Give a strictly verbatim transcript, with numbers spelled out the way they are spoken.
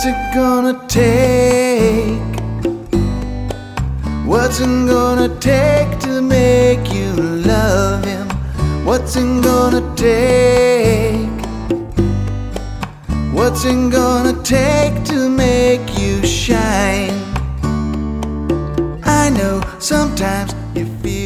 it gonna take? What's it gonna take to make you love him? What's it gonna take? What's it gonna take to make you shine? I know sometimes you feel